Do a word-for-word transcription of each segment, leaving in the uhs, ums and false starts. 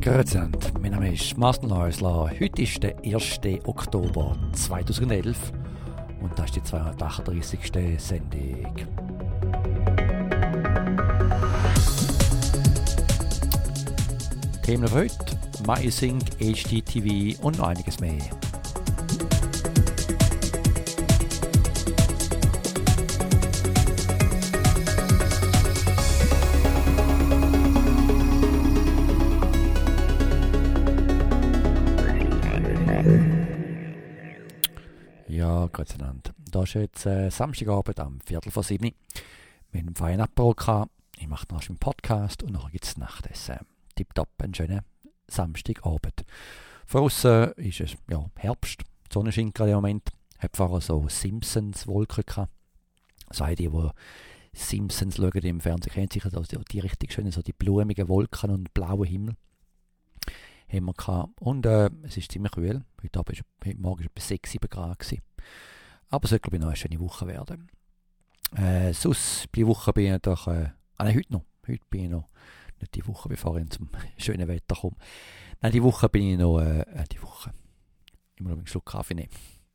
Grüezi, mein Name ist Marcel Häusler. Heute ist der erste Oktober zweitausendelf und das ist die zweihundertachtunddreißigste Sendung. Themen für heute: MySync, H D T V und noch einiges mehr. Ja, Gott sei Dank. Da ist jetzt äh, Samstagabend am Viertel vor sieben mit einem feinen Apero gehabt. Ich mache dann einen Podcast und nachher gibt es Nachtessen. Tipptopp, einen schönen Samstagabend. Von außen ist es ja, Herbst, die Sonne scheint gerade im Moment. Ich habe vorher so Simpsons-Wolken gehabt. So die, die Simpsons schauen im Fernsehen, kennen sicher die, die richtig schönen, so die blumigen Wolken und blauen Himmel. Haben wir gehabt. Und äh, es ist ziemlich kühl. Heute, Abend ist, heute Morgen war es etwa sechs, sieben Grad gewesen. Aber es sollte, glaube ich, noch eine schöne Woche werden. Äh, sonst, bei der Woche bin ich doch, äh, ah nein, heute noch. Heute bin ich noch, nicht die Woche, bevor ich zum schönen Wetter komme. Nein, die Woche bin ich noch, äh, die Woche. Immer noch einen Schluck Kaffee nehmen.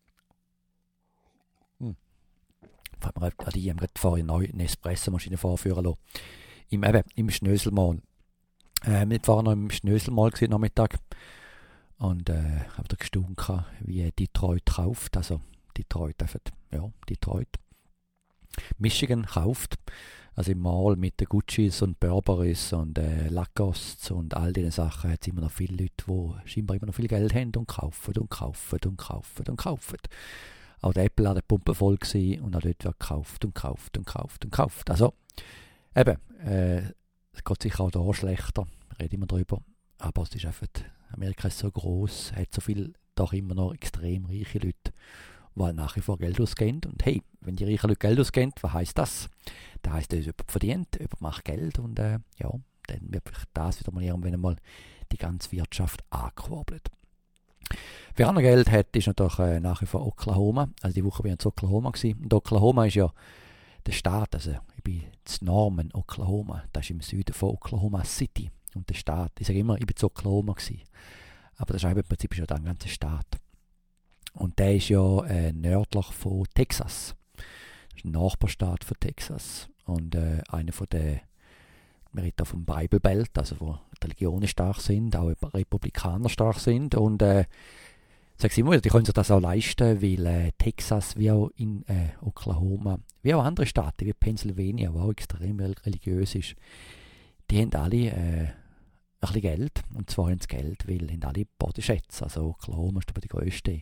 Hm. Also ich habe gerade vorhin eine Nespresso-Maschine vorführen lassen. Im, eben, im Schnöselmal. Äh, wir waren noch im Schnöselmal am Nachmittag und äh, habe da gestaunt, wie Detroit kauft, also Detroit, einfach, ja, Detroit. Michigan kauft, also im Mall mit den Guccis und Burberrys und äh, Lacoste und all diese Sachen hat es immer noch viele Leute, die scheinbar immer noch viel Geld haben und kaufen und kaufen und kaufen und kaufen. Auch der Apple hat die Pumpe voll gewesen und auch dort wird gekauft und gekauft und gekauft und gekauft. Also eben, äh, es geht sicher auch da schlechter, reden wir darüber. Aber es ist einfach, Amerika ist so gross, hat so viel, doch immer noch extrem reiche Leute, die nach wie vor Geld ausgeben. Und hey, wenn die reichen Leute Geld ausgeben, was heisst das? Das heisst, dass jemand verdient, jemand macht Geld und äh, ja, dann wird das wieder mal irgendwann mal die ganze Wirtschaft angekurbelt. Wer auch noch Geld hat, ist natürlich äh, nach wie vor Oklahoma. Also die Woche war ich in Oklahoma gewesen. Und Oklahoma ist ja der Staat, also ich bin in Norman, Oklahoma, das ist im Süden von Oklahoma City. Und der Staat, ich sage immer, ich bin zu Oklahoma gewesen. Aber das ist im Prinzip schon der ganze Staat. Und der ist ja äh, nördlich von Texas. Das ist ein Nachbarstaat von Texas. Und äh, einer von den, wir reden da vom Bible Belt, also wo die Religionen stark sind, auch Republikaner stark sind. Und äh, sag ich immer, die können sich das auch leisten, weil äh, Texas wie auch in äh, Oklahoma, wie auch andere Staaten, wie Pennsylvania, wo auch extrem religiös ist, die haben alle äh, ein bisschen Geld. Und zwar haben sie Geld, weil haben alle Bodenschätze. Also Oklahoma ist aber die grösste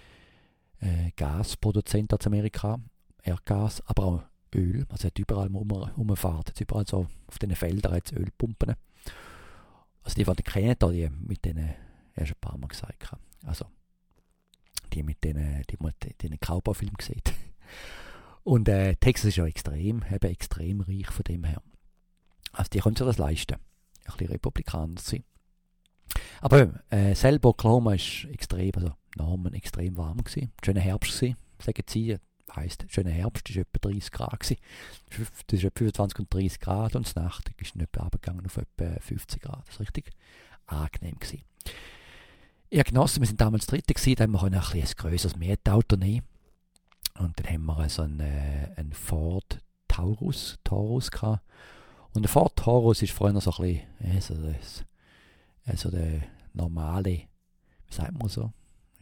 äh, Gasproduzent aus Amerika, Erdgas, aber auch Öl. Also hat überall um, umfahrt, jetzt überall so auf diesen Feldern hat es Ölpumpen. Also die, die die kennen, da, die mit denen, ja schon ein paar Mal gesagt, also die mit denen, die man den Cowboy-Film gesehen. Und äh, Texas ist ja extrem, eben extrem reich von dem her. Also die können sich das leisten, ein bisschen Republikaner zu sein. Aber äh, selber Oklahoma ist extrem, also Norman extrem warm gewesen. Schöner Herbst gewesen, sagen sie. Heisst, schöner Herbst, ist etwa dreißig Grad gewesen. Das ist etwa fünfundzwanzig und dreißig Grad und die Nacht ist nicht runtergegangen auf etwa fünfzig Grad. Das war richtig angenehm gewesen. Ja, genossen, wir sind damals Dritte gewesen, da haben wir ein, ein, ein grösseres Mietauto nehmen. Und dann haben wir so einen, äh, einen Ford Taurus, Taurus gehabt. Und der Ford Taurus ist früher so ein bisschen, äh, so, das, also der normale, wie sagt man so,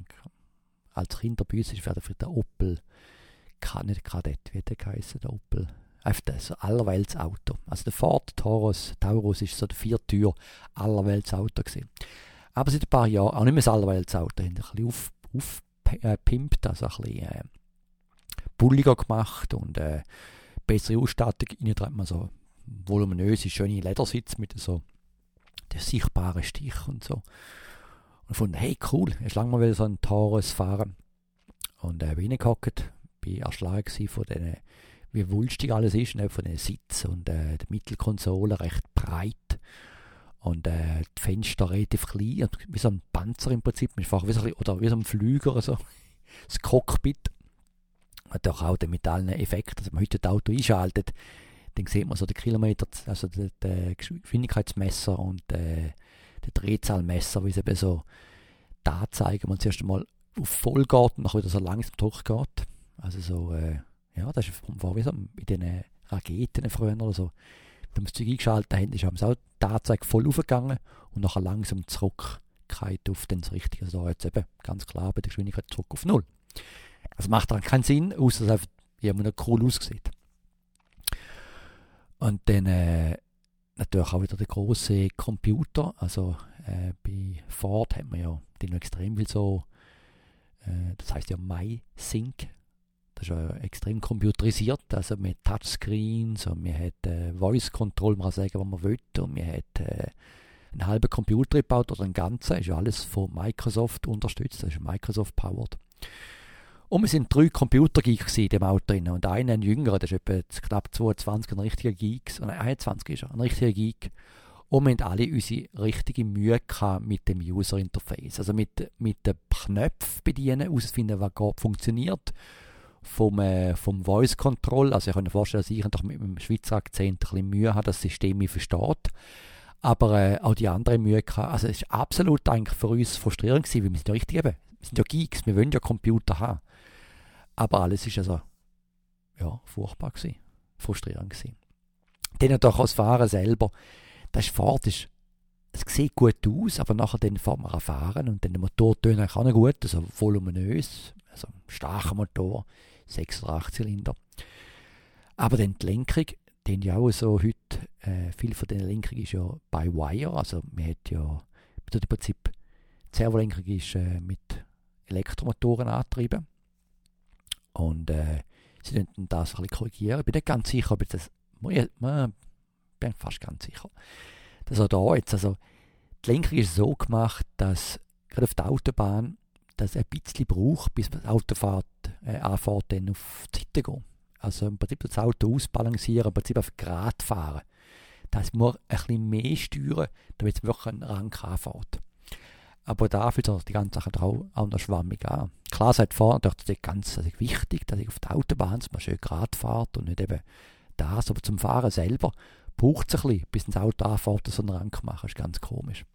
als Kinder bei uns ist für der Opel, kann nicht Kadett, wie der geheißen, der Opel, einfach das allerwelts Auto. Also der Ford Taurus, Taurus ist so der Viertür allerwelts Auto gewesen. Aber seit ein paar Jahren, auch nicht mehr das allerwelts Auto, haben ein bisschen aufgepimpt, auf, äh, also ein bisschen äh, bulliger gemacht und äh, bessere Ausstattung. Innen hat man so voluminöse, schöne Ledersitz mit so der sichtbaren Stich und so. Und ich fand, hey cool, ich lange mal wieder so einen Taurus fahren. Und äh, bin reingehockt, bin erschlagen von denen, wie wulstig alles ist, ne, von den Sitzen und äh, die Mittelkonsole recht breit. Und äh, die Fenster relativ klein, wie so ein Panzer im Prinzip, wie so, oder wie so ein Flüger oder so. Das Cockpit. Und auch, auch mit allen Effekten, also wenn man heute das Auto einschaltet, dann sieht man so den Kilometer, also das Geschwindigkeitsmesser und äh, der Drehzahlmesser, wie es eben so da zeigen, man zuerst einmal auf voll geht und nachher wieder so langsam durchgeht. Also so, äh, ja, das ist war wie so bei diesen Raketen früher oder so. Wenn wir das Zeug eingeschaltet haben, ist es auch die Anzeige voll aufgegangen und nachher langsam zurückgekehrt auf das Richtige. Also da jetzt eben ganz klar bei der Geschwindigkeit zurück auf Null. Das macht dann keinen Sinn, außer dass es einfach immer cool aussieht. Und dann äh, natürlich auch wieder der große Computer. Also äh, bei Ford hat man ja den extrem viel so, äh, das heißt ja MySync. Das ist ja extrem computerisiert. Also mit Touchscreens und man hat äh, Voice Control, man kann sagen, was man will. Und man hat äh, einen halben Computer gebaut oder einen ganzen. Das ist ja alles von Microsoft unterstützt. Das ist Microsoft powered. Und wir sind drei Computer-Geeks in dem Auto drin. Und einer, ein jüngerer, der ist etwa knapp zweiundzwanzig, ein richtiger Geek. Und einundzwanzig ist er, ein richtiger Geek. Und wir haben alle unsere richtige Mühe gehabt mit dem User-Interface. Also mit, mit den Knöpfen bedienen, herausfinden, was geht, funktioniert. Vom, äh, vom Voice Control, also ich kann mir vorstellen, dass ich doch mit dem Schweizer Akzent ein bisschen Mühe habe, das System mich versteht. Aber äh, auch die andere Mühe gehabt. Also es war absolut eigentlich für uns frustrierend gewesen, weil wir sind ja richtig eben, wir sind ja Geeks, wir wollen ja Computer haben. Aber alles ist also, ja, furchtbar gewesen, frustrierend gewesen. Dann natürlich auch das Fahren selber, das ist Fahrt, ist, es sieht gut aus, aber nachher dann fährt man fahren und dann der Motor tönt eigentlich auch nicht gut, also voluminös, also ein starker Motor, sechs oder acht Zylinder. Aber dann die Lenkung, die ja auch so heute, äh, viel von den Lenkung ist ja by wire, also man hat ja, im Prinzip, die Servolenkung ist äh, mit Elektromotoren angetrieben und äh, sie könnten das ein bisschen korrigieren. Ich bin nicht ganz sicher, ob ich das, ich bin fast ganz sicher, dass auch da jetzt, also die Lenkung ist so gemacht, dass gerade auf der Autobahn das ein bisschen braucht, bis das Auto fährt, äh, anfährt, dann auf die Seite gehen. Also im Prinzip das Auto ausbalancieren, im Prinzip auf gerade fahren. Das heißt, man muss ein bisschen mehr steuern, damit es wirklich einen Rang anfährt. Aber dafür ist die ganze Sache auch, auch noch schwammig an. Klar, seit vorne ist das ganz also wichtig, dass ich auf der Autobahn dass man schön gerade fährt und nicht eben das. Aber zum Fahren selber braucht es ein bisschen, bis das Auto anfährt, so einen Rang machen. Das ist ganz komisch.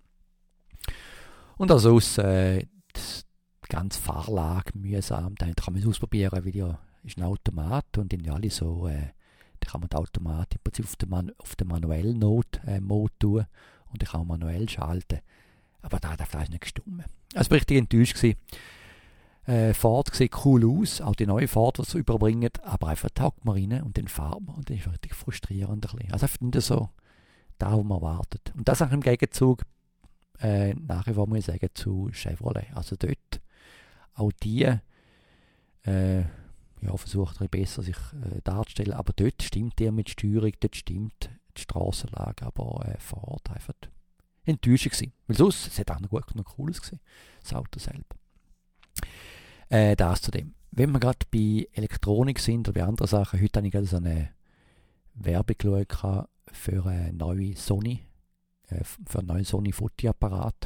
Und also aus äh, das ganz Fahrlage mühsam. Da kann man es ausprobieren, weil ja ist ein Automat und in alle so, äh, da kann man den Automat im Prinzip auf den, Man- auf den manuellen Not, äh, Mode tun und dann kann man manuell schalten. Aber da darf das nicht gestummen. Also ich war richtig enttäuscht gewesen. Äh, Fahrt sieht cool aus, auch die neue Fahrt, die sie überbringen, aber einfach taugt man rein und dann fahren wir und das ist richtig frustrierend. Ein bisschen. Also ich finde so, da wo man erwartet. Und das auch im Gegenzug, äh, nachher muss ich sagen, zu Chevrolet. Also dort auch die äh, ja, versucht ein bisschen besser sich äh, darzustellen, aber dort stimmt der mit Steuerung, dort stimmt die Strassenlage, aber äh, Fahrt einfach enttäuschend gewesen. Weil sonst, es hat auch noch gut und cool ausgesehen, das Auto selber. Äh, das zu dem. Wenn wir gerade bei Elektronik sind oder bei anderen Sachen, heute habe ich gerade so eine Werbung geschaut für eine neue Sony, äh, für einen neuen Sony Fotoapparat.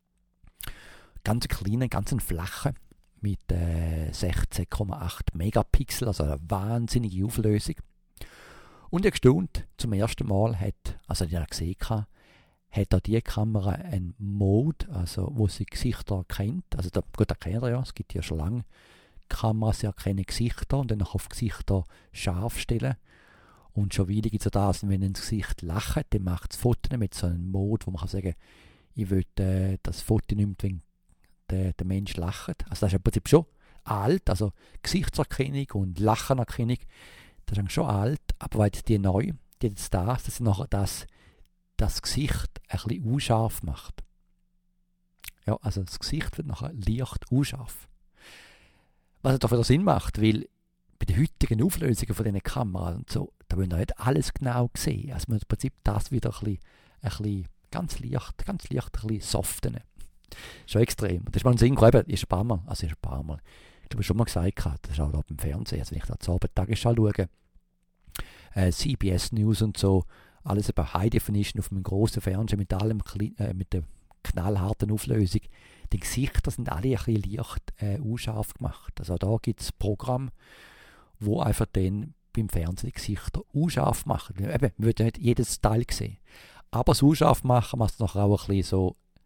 Ganz kleinen, ganz flachen, mit äh, sechzehn Komma acht Megapixel, also eine wahnsinnige Auflösung. Und ich gestaunt, zum ersten Mal hat, also ich habe gesehen, hat auch die Kamera einen Mode, also wo sie Gesichter erkennt. Also da, gut, erkennt er ja, es gibt ja schon lange Kameras, die erkennen Gesichter und dann auf Gesichter scharf stellen. Und schon wieder gibt es ja das, wenn ein Gesicht lacht, dann macht das Foto mit so einem Mode, wo man kann sagen, ich will äh, das Foto nicht, wenn der, der Mensch lacht. Also das ist im Prinzip schon alt, also Gesichtserkennung und Lachenerkennung, das ist schon alt, aber weil die neu, die jetzt das, dass sie nachher das, das Gesicht ein bisschen unscharf macht. Ja, also das Gesicht wird nachher leicht unscharf. Was doch wieder Sinn macht, weil bei den heutigen Auflösungen von diesen Kameras und so, da wollen wir nicht alles genau sehen. Also man im Prinzip das wieder ein bisschen, ein bisschen ganz leicht, ganz leicht ein bisschen soften. Schon extrem. Das ist mal ein Sinn, eben, ist ein paar Mal, also ist ein paar Mal, ich glaube schon mal gesagt, das ist auch da beim Fernsehen, also wenn ich da zur Abendtagesschau schaue, äh, C B S News und so, alles über High Definition auf einem grossen Fernseher mit allem, äh, mit der knallharten Auflösung. Die Gesichter sind alle ein bisschen leicht äh, unscharf gemacht. Also da gibt es Programme, wo einfach dann beim Fernsehen die Gesichter unscharf machen. Eben, wir würden nicht jedes Teil sehen. Aber das unscharf machen macht es nachher auch ein bisschen so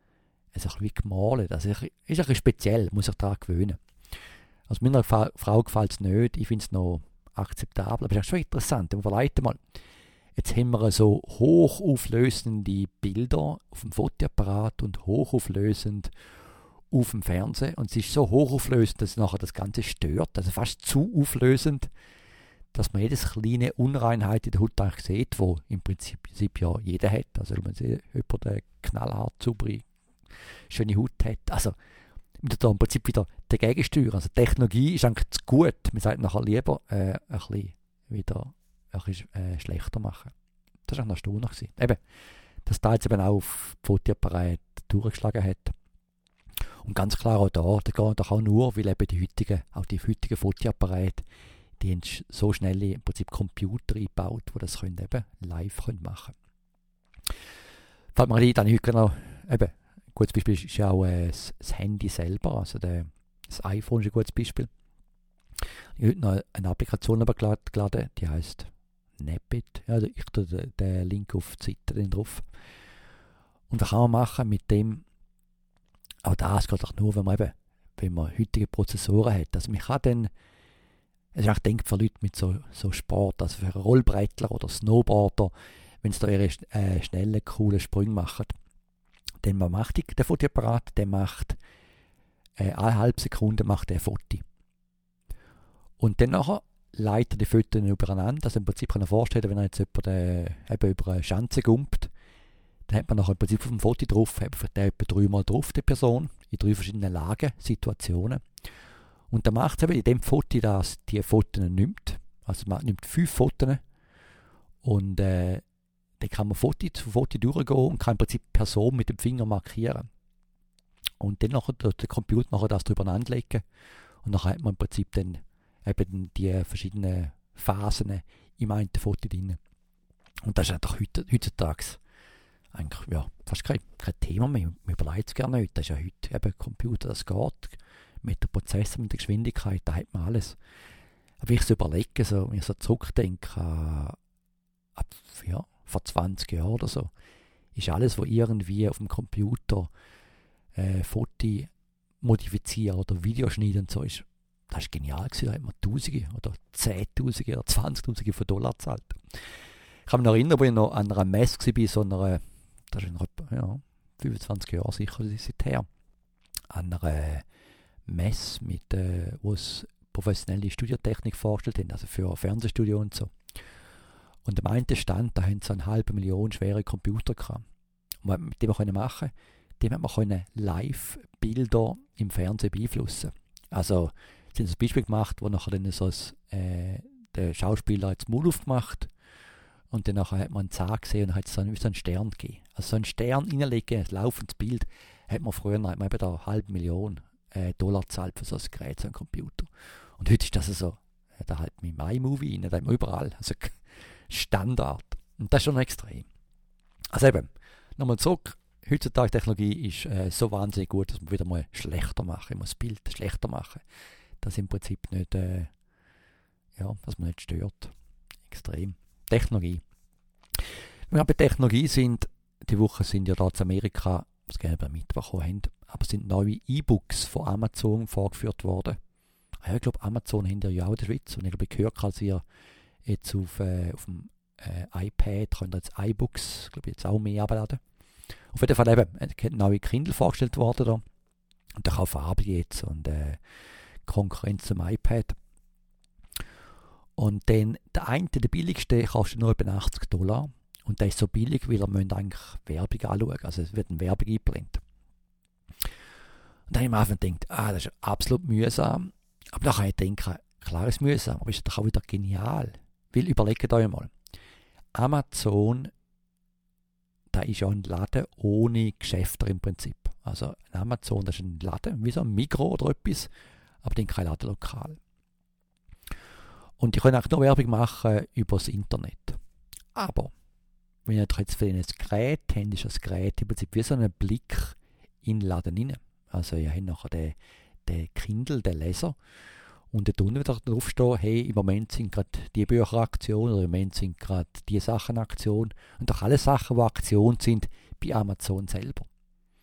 es ein bisschen wie gemalt. Also ist ein bisschen speziell, muss ich daran gewöhnen. Also meiner Fa- Frau gefällt es nicht, ich finde es noch akzeptabel, aber es ist schon interessant. Überlegt mal, jetzt haben wir so hochauflösende Bilder auf dem Fotoapparat und hochauflösend auf dem Fernsehen. Und es ist so hochauflösend, dass nachher das Ganze stört, also fast zu auflösend, dass man jedes kleine Unreinheit in der Haut eigentlich sieht, wo im Prinzip, Prinzip ja jeder hat. Also wenn man sieht, jemand eine knallhart, saubere, schöne Haut hat. Also man tut da im Prinzip wieder dagegen steuern. Also Technologie ist eigentlich zu gut. Man sagt nachher lieber äh, ein bisschen wieder ein bisschen, äh, schlechter machen. Das war eigentlich noch erstaunlich. Eben, dass da jetzt eben auch auf die Fotoapparat durchgeschlagen hat. Und ganz klar auch da, da geht doch auch nur, weil eben die heutigen, auch die heutigen Fotoapparate, die haben so schnell im Prinzip Computer eingebaut, die das können eben live können machen können. Fällt mir ein, dann heute noch, eben, ein gutes Beispiel ist ja auch äh, das, das Handy selber, also der, das iPhone ist ein gutes Beispiel. Ich habe heute noch eine Applikation geladen, die heisst Napit. Ja, also ich tue den, den Link auf die Seite drauf. Und da kann man machen mit dem, auch das geht auch nur, wenn man eben, wenn man heutige Prozessoren hat. Also man kann dann, es ist auch denkt für Leute mit so, so Sport, also für Rollbrettler oder Snowboarder, wenn sie da ihre äh, schnellen, coolen Sprünge machen, dann man macht die, der Fotoapparat, der macht äh, eine halbe Sekunde macht der Foto. Und dann nachher leitet die Fotos übereinander. Also im Prinzip kann man vorstellen, wenn er jetzt jemand, äh, eben über eine Schanze gumpt, dann hat man nachher im Prinzip auf dem Foto drauf, hat man der etwa dreimal drauf, die Person, in drei verschiedenen Lagen, Situationen. Und dann macht es eben in dem Foto, dass die Fotos nimmt. Also man nimmt fünf Fotos und äh, dann kann man Foto zu Foto durchgehen und kann im Prinzip die Person mit dem Finger markieren. Und dann nachher der Computer nachher das drüber anlegen und dann hat man im Prinzip dann eben die verschiedenen Phasen im einen Foto drin. Und das ist einfach heutzutage eigentlich ja, fast kein, kein Thema mehr. Man überlegt es gar nicht. Das ist ja heute eben Computer, das geht. Mit dem Prozessor, mit der Geschwindigkeit, da hat man alles. Aber wenn ich so überlege, so, wenn ich so zurückdenke, äh, ab, ja, vor zwanzig Jahren oder so, ist alles, was irgendwie auf dem Computer äh, Foto modifizieren oder Videoschneiden und so ist, das war genial gewesen. Da hat man Tausende oder Zehntausende oder Zwanzigtausende von Dollar gezahlt. Ich kann mich noch erinnern, wo ich noch an einer Messe war, bei so einer, das ist noch etwa, ja, fünfundzwanzig Jahre sicher seither, an einer Messe, mit, äh, wo es professionelle Studiotechnik vorgestellt haben, also für Fernsehstudio und so. Und am einen Stand, da haben sie eine halbe Million schwere Computer gehabt. Und was mit dem man machen konnte, dem hat man können Live-Bilder im Fernsehen beeinflussen. Also, sie haben ein Beispiel gemacht, wo nachher dann so ein, äh, der Schauspieler jetzt Maul aufgemacht und dann nachher hat man einen Zahn gesehen und hat so einen, so einen Stern gegeben. Also so einen Stern reinlegen, ein laufendes Bild, hat man früher hat man eben da eine halbe Million äh, Dollar gezahlt für so ein Gerät, so einen Computer. Und heute ist das so, äh, da halt mit iMovie rein, da hat man überall, also Standard. Und das ist schon extrem. Also eben, nochmal zurück, heutzutage Technologie ist äh, so wahnsinnig gut, dass man wieder mal schlechter machen, muss das Bild schlechter machen, dass im Prinzip nicht, äh, ja, dass man nicht stört. Extrem. Technologie. Wenn wir bei Technologie sind, die Woche sind ja da in Amerika, was gerne bei mitbekommen haben, aber sind neue E-Books von Amazon vorgeführt worden. Ja, ich glaube, Amazon haben ja auch in der Schweiz und ich glaube, ich gehört, dass ihr jetzt auf, äh, auf dem äh, iPad könnt ihr jetzt iBooks, glaube ich, jetzt auch mehr abladen. Auf jeden Fall eben, ein neue Kindle vorgestellt worden da. Und der kann Farbe jetzt und äh, Konkurrenz zum iPad. Und dann der eine, der billigste, kostet nur etwa achtzig Dollar. Und der ist so billig, weil er müsst eigentlich Werbung anschauen. Also es wird eine Werbung eingeblendet. Und dann habe ich mir einfach gedacht, ah, das ist absolut mühsam. Aber dann kann ich denken, klar ist es mühsam, aber ist doch auch wieder genial. Weil überlegt euch mal, Amazon, da ist ja ein Laden ohne Geschäfte im Prinzip. Also ein Amazon, das ist ein Laden, wie so ein Migros oder etwas, aber dann kein Ladenlokal. Und die können auch nur Werbung machen über das Internet. Aber wenn ihr jetzt für ein Gerät habt, ist das Gerät im Prinzip wie so ein Blick in den Laden rein. Also ihr habt nachher den, den Kindle, den Leser, und dort unten wieder drauf stehen, hey, im Moment sind gerade die Bücher Aktion oder im Moment sind gerade die Sachen Aktion. Und auch alle Sachen, die Aktion sind, bei Amazon selber.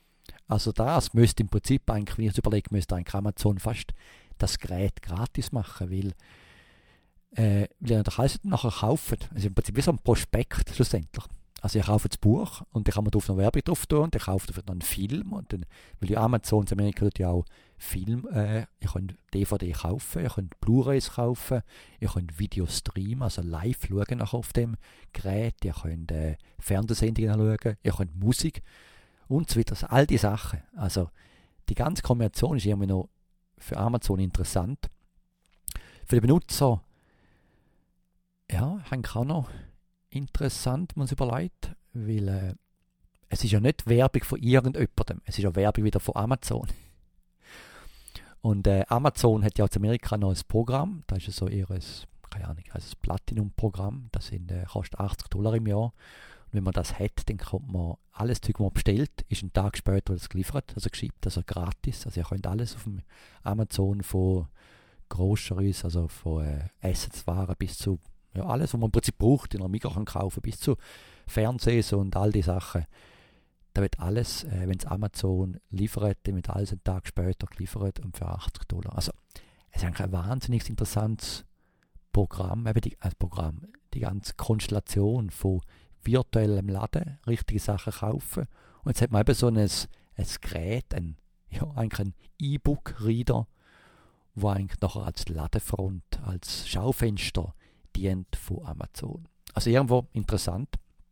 Also das müsste im Prinzip eigentlich, wenn ich es überlege, müsste eigentlich Amazon fast das Gerät gratis machen, weil, äh, weil ihr doch alles nachher kaufen. Also im Prinzip wie so ein Prospekt schlussendlich. Also ich kaufe das Buch und dann kann man drauf noch Werbung drauf tun und dann kauft dafür noch einen Film und dann, weil ja Amazon in Amerika tut ja auch Film, äh, ihr könnt D V D kaufen, ihr könnt Blu-rays kaufen, ihr könnt Video streamen, also live schauen nachher auf dem Gerät, ihr könnt äh, Fernsehsendungen schauen, ihr könnt Musik und so weiter, also all die Sachen. Also die ganze Kombination ist irgendwie noch für Amazon interessant. Für den Benutzer, ja, eigentlich auch noch interessant, man sich überlegt, weil äh, es ist ja nicht Werbung von irgendjemandem, es ist ja Werbung wieder von Amazon. Und äh, Amazon hat ja in Amerika noch ein Programm, das ist ja so ihr, keine Ahnung, also das Platinum-Programm, das sind, äh, kostet achtzig Dollar im Jahr. Und wenn man das hat, dann kommt man, alles Zeug, was man bestellt, ist einen Tag später das geliefert, also geschickt, also gratis. Also ihr könnt alles auf dem Amazon von Groceries, also von äh, Essenswaren bis zu, ja, alles, was man im Prinzip braucht, in einer Mikro kann kaufen, bis zu Fernsehs und all die Sachen. Da wird alles, äh, wenn es Amazon liefert, dann wird alles einen Tag später geliefert und für achtzig Dollar. Also es ist eigentlich ein wahnsinnig interessantes Programm, eben die, äh, Programm, die ganze Konstellation von virtuellem Laden, richtige Sachen kaufen. Und jetzt hat man eben so ein, ein Gerät, ein, ja, eigentlich ein E-Book-Reader, wo eigentlich nachher als Ladefront, als Schaufenster dient von Amazon. Also irgendwo interessant.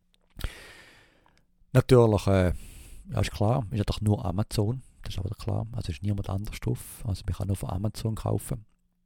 Natürlich, äh, ja, ist klar, ist ja doch nur Amazon, das ist aber klar, also ist niemand anders drauf, also man kann nur von Amazon kaufen.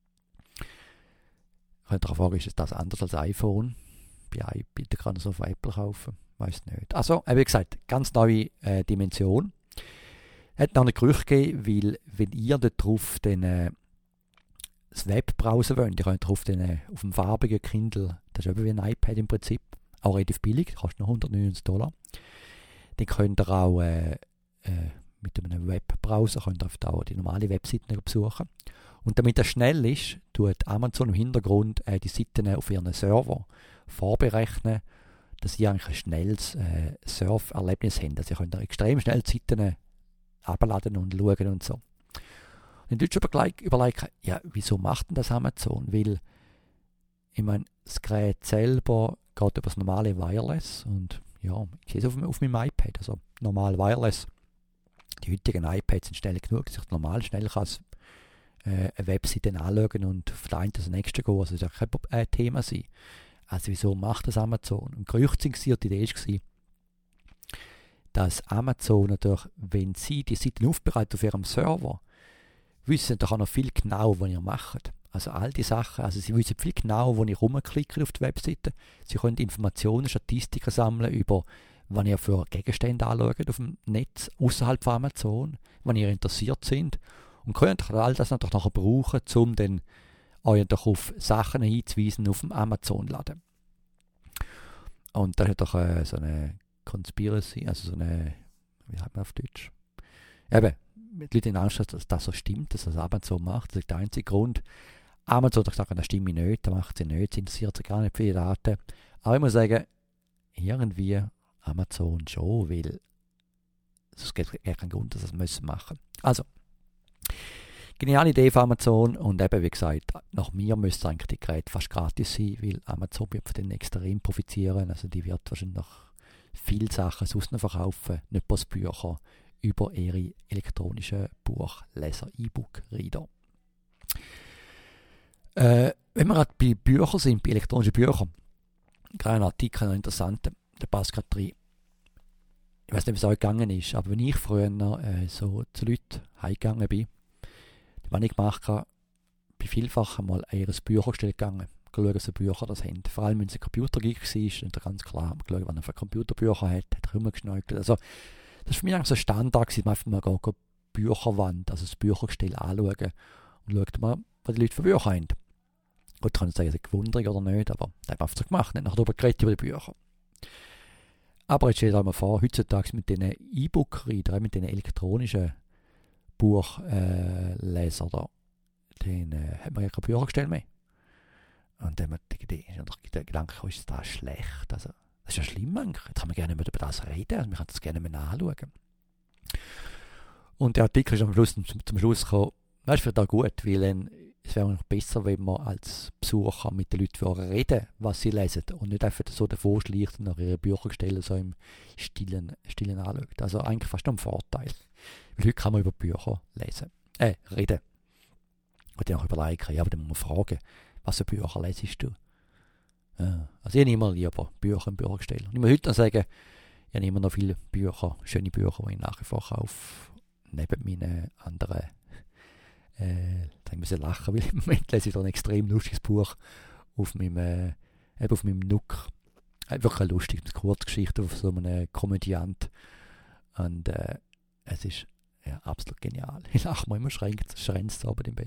Ich könnte auch fragen, ist das anders als iPhone? Bei iPad kann man es auf Apple kaufen, weiß nicht. Also, wie gesagt, ganz neue äh, Dimension. Es hat noch ein Gerücht gegeben, weil wenn ihr dort drauf den, äh, das Web browsen wollt, ihr könnt drauf den, äh, auf dem farbigen Kindle, das ist eben wie ein iPad im Prinzip, auch relativ billig, kostet noch hundertneunzig Dollar. Dann könnt ihr auch äh, äh, mit einem Webbrowser könnt ihr auch die normale Webseiten besuchen. Und damit das schnell ist, tut Amazon im Hintergrund äh, die Seiten auf ihren Server vorberechnen, dass ihr eigentlich ein schnelles äh, Surferlebnis habt. Also ihr könnt extrem schnell die Seiten abladen und schauen und so. Und dann überlegt überlegen, ja, wieso macht denn das Amazon? Weil, ich meine, das Gerät selber geht über das normale Wireless und ja, ich sehe es auf, auf meinem iPad, also normal Wireless. Die heutigen iPads sind schnell genug, dass ich normal schnell kann äh, eine Webseite anschauen und auf der einen das nächste gehen. Also das soll kein äh, Thema sein. Also wieso macht das Amazon? Und Gerüchte sind und die Idee war, dass Amazon natürlich, wenn sie die Seiten aufbereiten auf ihrem Server, wissen doch auch noch viel genau, was ihr macht. Also all die Sachen, also sie wissen viel genau, wo ihr rumklickt auf die Webseite. Sie können Informationen, Statistiken sammeln über, was ihr für Gegenstände anschaut auf dem Netz, außerhalb von Amazon, wenn ihr interessiert sind. Und könnt all das natürlich nachher brauchen, um dann euch doch auf Sachen hinzuweisen auf dem Amazon-Laden. Und das ist doch äh, so eine Conspiracy, also so eine, wie sagt man auf Deutsch? Eben, die Leute in Angst, dass das so stimmt, dass das Amazon macht. Das ist der einzige Grund. Amazon hat gesagt, das stimmt nicht, das macht sie nicht, das interessiert sie gar nicht für die Daten. Aber ich muss sagen, irgendwie Amazon schon, weil es gibt gar keinen Grund, dass sie das müssen machen. Also, geniale Idee von Amazon und eben, wie gesagt, nach mir müsste eigentlich die Geräte fast gratis sein, weil Amazon wird von denen extrem profitieren. Also die wird wahrscheinlich noch viele Sachen sonst noch verkaufen, nicht bloß Bücher, über ihre elektronischen Buchleser, E-Book-Reader. Äh, wenn wir gerade bei Büchern sind, bei elektronischen Büchern, gerade ein Artikel, noch interessant, der passt gerade rein. Ich weiß nicht, wie es euch gegangen ist, aber wenn ich früher äh, so zu Leuten heimgegangen bin, was ich gemacht habe, bin vielfach einmal an ihr Büchergestell gegangen, schauen, was Bücher das haben. Vor allem, wenn es ein Computergeek war, ist ganz klar, geschaut, was er für Computerbücher hat, hat er rumgeschnäukelt. Also, das war für mich eigentlich so ein Standard, dass man einfach mal eine Bücherwand, also das Büchergestell anschauen und schaut mal, was die Leute für Bücher haben. Gut, ich kann nicht sagen, es ist gewundert oder nicht, aber das hat man einfach so gemacht, nicht nachher darüber geredet über die Bücher. Aber jetzt stellt euch mal vor, heutzutage mit diesen E-Book-Readern, mit diesen elektronischen Buchlesern, äh, dann äh, hat man ja kein Büchergestell mehr. Und dann hat man die Idee, der Gedanke, ist das schlecht? Also, das ist ja schlimm eigentlich. Jetzt kann man gerne über das reden, also man kann das gerne mal nachschauen. Und der Artikel ist am Schluss, zum, zum Schluss gekommen, das ist für da gut, weil dann, es wäre noch besser, wenn man als Besucher mit den Leuten reden, was sie lesen und nicht einfach so davor schleicht und nach ihre Büchergestelle so im Stillen, Stillen anschaut. Also eigentlich fast noch ein Vorteil. Weil heute kann man über Bücher lesen, äh, reden. Und dann auch überlegen, ja, aber dann muss man fragen, was für Bücher lesest du? Ja, also ich nehme immer lieber Bücher im Büchergestell. Und ich muss heute noch sagen, ich habe immer noch viele Bücher, schöne Bücher, die ich nach wie vor kaufe, neben meinen anderen. Äh, da muss ich lachen, weil im Moment lese ich da ein extrem lustiges Buch auf meinem, äh, eben auf meinem Nook. Äh, wirklich eine lustige Kurzgeschichte von so einem Komödiant. Und äh, es ist ja, absolut genial. Ich lache mir immer schränkt, schränzt aber im Bett.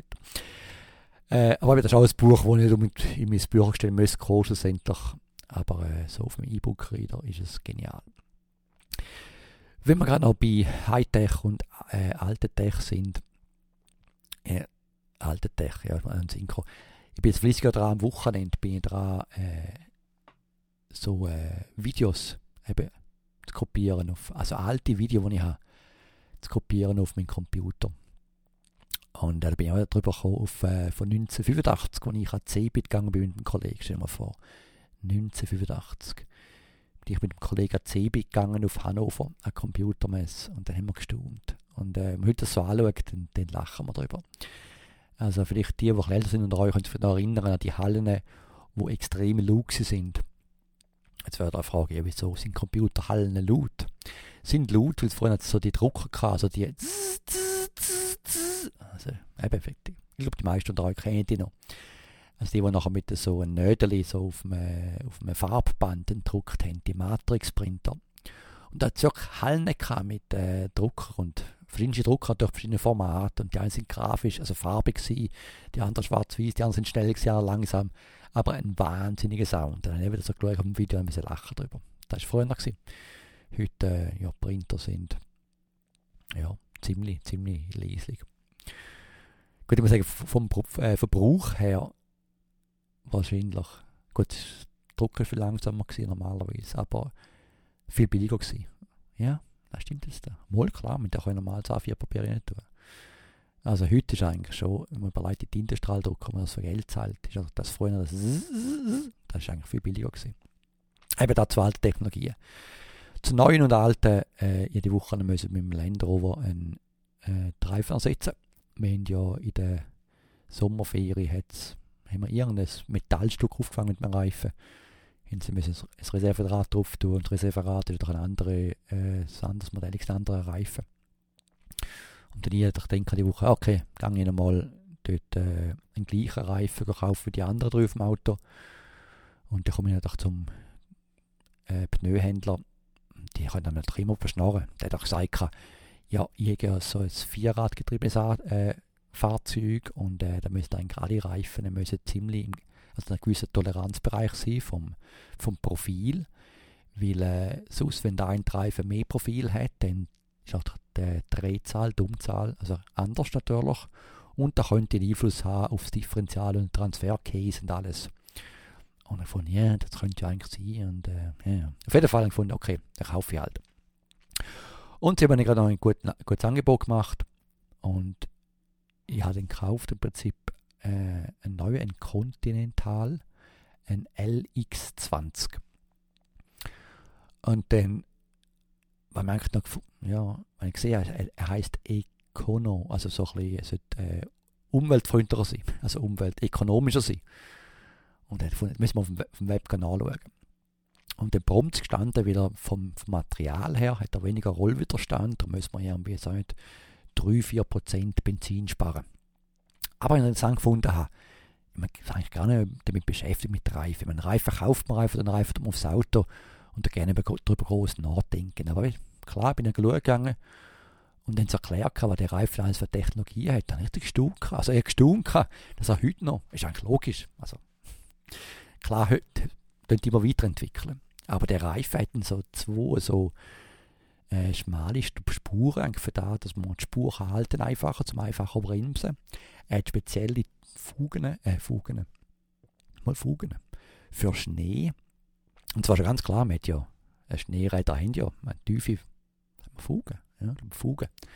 Äh, aber das ist auch ein Buch, das ich nicht in mein Bücher stellen müsste, schlussendlich. Aber äh, so auf dem E-Book-Reader ist es genial. Wenn wir gerade noch bei Hightech und äh, alten Tech sind, äh, alte Tech, ja, ein Synchro. Ich bin jetzt flüssiger dran, am Wochenende bin ich dran, äh, so äh, Videos eben zu kopieren, auf, also alte Videos, die ich habe, zu kopieren auf meinen Computer. Und äh, da bin ich auch drüber gekommen, auf, äh, von neunzehnhundertfünfundachtzig, als ich an C-Bit gegangen bin mit einem Kollegen, stell dir mal vor, neunzehnhundertfünfundachtzig. Bin ich mit dem Kollegen an C-Bit gegangen auf Hannover, an Computermesse, und dann haben wir gestaunt. Und äh, wenn man heute das so anschaut, dann, dann lachen wir drüber. Also vielleicht die, die älter sind unter euch, können sich noch erinnern an die Hallen, die extrem laut sind. Jetzt wäre da eine Frage, ja, wieso sind Computerhallen laut? Sind laut, weil es vorhin so die Drucker hatten, also die zzz, zzz, zzz, zzz. Also eben effektiv. Ich glaube, die meisten unter euch kennen die noch. Also die, die nachher mit so einem Nödeli so auf einem, auf einem Farbband gedruckt haben, die Matrix-Printer. Und da hat es wirklich Hallen mit äh, Drucker und verschiedene Drucker durch verschiedene Formate. Und die einen sind grafisch, also farbig gewesen, die anderen schwarz-weiß, die anderen sind schnell gewesen, langsam. Aber ein wahnsinniger Sound. Dann habe ich wieder so geschaut auf dem Video ein bisschen lachen drüber. Das war früher noch gewesen. Heute, äh, ja, Printer sind ja, ziemlich, ziemlich leislich. Gut, ich muss sagen, vom äh, Verbrauch her wahrscheinlich, gut, das Drucker war viel langsamer gewesen, normalerweise, aber viel billiger gewesen. Ja, das stimmt jetzt. Mal klar, mit der können normal das A vier Papier nicht tun. Also heute ist eigentlich schon, wenn man überlegt, die Tintenstrahldrucker, wenn man das für Geld zahlt, ist also das früher das, das ist eigentlich viel billiger gewesen. Eben da zu alten Technologien. Zu neuen und alten, äh, jede Woche müssen wir mit dem Land Rover einen äh, Reifen ersetzen. Wir haben ja in der Sommerferien hat's, haben wir irgendein Metallstück aufgefangen mit dem Reifen. Sie müssen ein Reserverad drauf tun und das Reserverad ist doch ein, andere, äh, ein anderes Modell, ein anderer Reifen. Und dann ich denke die Woche, okay, dann gehe ich nochmal dort äh, einen gleichen Reifen kaufen wie die anderen drei auf dem Auto. Und dann komme ich natürlich zum äh, Pneuhändler. Die können dann natürlich immer verschnarren. Der hat auch gesagt, ja, ich habe ja so ein Vierradgetriebenes äh, Fahrzeug und äh, da müssen dann gerade die Reifen müssen ziemlich im, also ein gewisser Toleranzbereich sein vom, vom Profil, weil äh, sonst, wenn der eine Reifen mehr Profil hat, dann ist auch die Drehzahl, die Umzahl, also anders natürlich, und da könnte einen Einfluss haben auf das Differential und Transfercase und alles. Und ich fand, ja, das könnte ja eigentlich sein. Und, äh, ja. Auf jeden Fall habe ich gefunden, okay, dann kaufe ich halt. Und sie haben mir gerade noch ein gut, gutes Angebot gemacht. Und ich habe dann gekauft im Prinzip äh, einen neuen, einen Continental, ein L X zwanzig. Und dann, weil man eigentlich noch, ja, wenn ich gesehen habe, er, er heisst Econo, also so ein bisschen, es sollte äh, umweltfreundlicher sein, also umweltökonomischer sein. Und dann müssen wir auf dem, auf dem Web anschauen. Und dann prompt gestanden, wieder vom, vom Material her, hat er weniger Rollwiderstand, da müssen wir irgendwie so nicht drei bis vier Prozent Benzin sparen. Aber wenn ich das gefunden habe, ich bin eigentlich gar nicht damit beschäftigt mit Reifen. Wenn Reifen kauft man einfach, dann reift man aufs Auto und da gerne darüber groß nachdenken. Aber klar, bin ich gegangen und dann erklärt, was der Reifen alles für Technologie hat. Dann habe ich richtig gestaunt. Also ich habe gestaunt, dass er heute noch, ist eigentlich logisch, also klar, heute könnt ihr immer weiterentwickeln. Aber der Reifen hat so zwei so äh, schmale Spuren, eigentlich für das, dass man die Spur halten einfacher, zum einfacher bremsen. Er hat spezielle Fugen, äh, Fugen, mal Fugen für Schnee. Und zwar schon ganz klar, man hat ja, Schneeräder haben ja, man tiefe Fugen, ja, Fugen.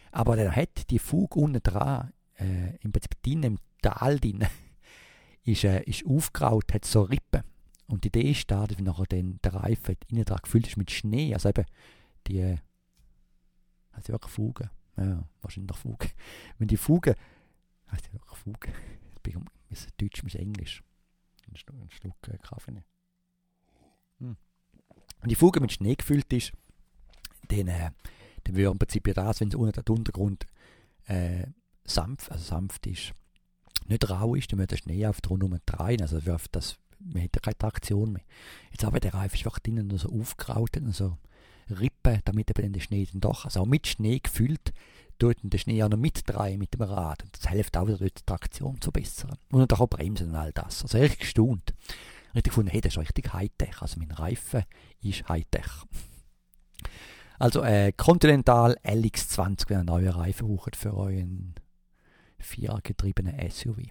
Aber dann hat die Fuge unten dran, äh, im Prinzip drin, im Tal drin, ist, äh, ist aufgeraut, hat so Rippen. Und die Idee ist da, dass nachher dann der Reifen innen dran gefüllt ist mit Schnee. Also eben die, äh, also wirklich Fugen. Ja, wahrscheinlich Fugen. Wenn die Fugen, heißt die wirklich Fugen? Ist es Deutsch, ist Englisch. Ein Schluck, ein Schluck äh, Kaffee nehmen. Hm. Wenn die Fuge mit Schnee gefüllt ist, dann, äh, dann würde im Prinzip ja das, wenn es unten der Untergrund äh, sanft, also sanft ist, nicht rau ist, dann würde der Schnee auf der Rundum drehen. Also das, man hätte keine Traktion mehr. Jetzt aber der Reifen ist einfach drinnen so aufgeraut und so Rippen, damit eben der Schnee dann doch, also auch mit Schnee gefüllt, tut der Schnee auch noch mitdrehen mit dem Rad. Und das hilft auch wieder, die Traktion zu bessern. Und auch bremsen und all das. Also richtig gestaunt. Richtig gefunden, hey, das ist richtig Hightech. Also mein Reifen ist Hightech. Also äh, Continental L X zwanzig, wenn ihr neue Reifen braucht für euren viergetriebenen S U V.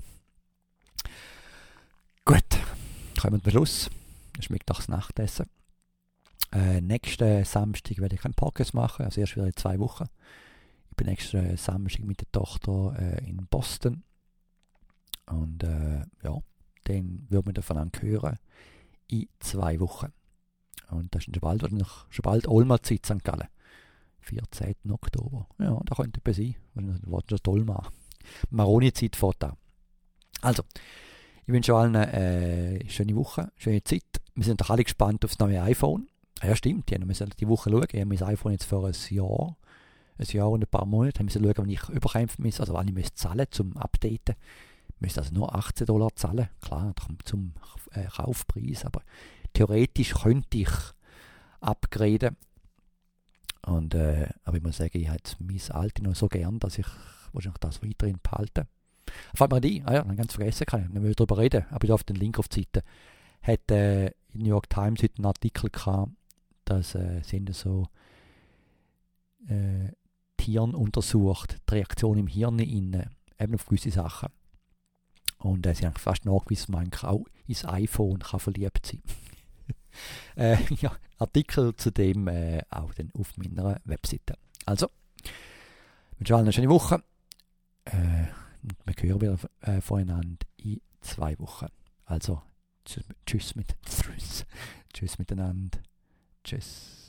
Gut, kommen wir zum Schluss. Es schmeckt nach das Nachtessen. Äh, nächsten Samstag werde ich keinen Podcast machen, also erst wieder in zwei Wochen. Ich bin nächsten Samstag mit der Tochter äh, in Boston. Und äh, ja, dann wird man davon hören in zwei Wochen. Und das ist schon bald, noch, schon bald Olma-Zeit, Sankt Gallen. vierzehnten Oktober. Ja, da könnte etwas sein, wenn das das toll machen. Maroni-Zeit fährt an. Also, ich wünsche allen eine äh, schöne Woche, schöne Zeit. Wir sind doch alle gespannt auf das neue iPhone. Ah, ja, stimmt, wir müssen die Woche schauen. Ich habe mein iPhone jetzt für ein Jahr, ein Jahr und ein paar Monate. Wir müssen schauen, wann ich überkämpfen muss, also wann ich muss zahlen zum Updaten. Ich müsste also nur achtzehn Dollar zahlen, klar, zum äh, Kaufpreis, aber theoretisch könnte ich upgraden. Und, äh, aber ich muss sagen, ich habe mein Alte noch so gern, dass ich wahrscheinlich das weiterhin behalte. Fällt mir ein, ah ja, dann ganz vergessen kann ich, dann will ich darüber reden, aber ich darf den Link auf die Seite. Hat äh, in New York Times heute einen Artikel gehabt, dass äh, sie so äh, Tieren untersucht, die Reaktion im Hirn innen, eben auf gewisse Sachen. Und äh, sie haben fast nachgewiesen, man kann auch ins iPhone kann verliebt sein. äh, ja, Artikel zu dem äh, auch dann auf meiner Webseite. Also, ich wünsche allen eine schöne Woche. Äh, wir hören wieder äh, voneinander in zwei Wochen. Also, tschüss mit Tschüss. Tschüss miteinander. Tschüss.